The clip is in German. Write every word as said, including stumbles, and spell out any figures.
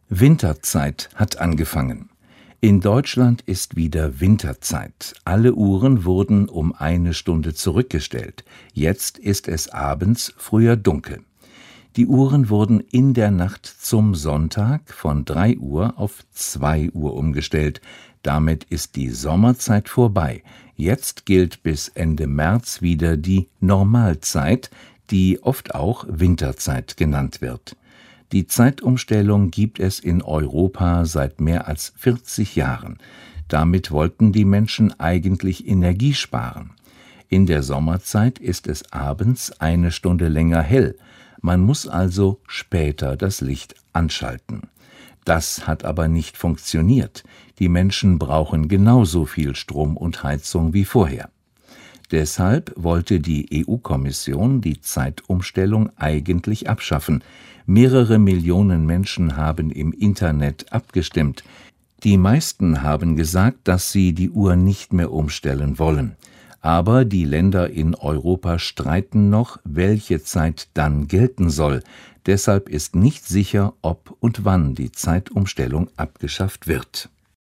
Winterzeit hat angefangen. In Deutschland ist wieder Winterzeit. Alle Uhren wurden um eine Stunde zurückgestellt. Jetzt ist es abends früher dunkel. Die Uhren wurden in der Nacht zum Sonntag von drei Uhr auf zwei Uhr umgestellt. Damit ist die Sommerzeit vorbei. Jetzt gilt bis Ende März wieder die Normalzeit, die oft auch Winterzeit genannt wird. Die Zeitumstellung gibt es in Europa seit mehr als vierzig Jahren. Damit wollten die Menschen eigentlich Energie sparen. In der Sommerzeit ist es abends eine Stunde länger hell. Man muss also später das Licht anschalten. Das hat aber nicht funktioniert. Die Menschen brauchen genauso viel Strom und Heizung wie vorher. Deshalb wollte die E U-Kommission die Zeitumstellung eigentlich abschaffen. Mehrere Millionen Menschen haben im Internet abgestimmt. Die meisten haben gesagt, dass sie die Uhr nicht mehr umstellen wollen. Aber die Länder in Europa streiten noch, welche Zeit dann gelten soll. Deshalb ist nicht sicher, ob und wann die Zeitumstellung abgeschafft wird.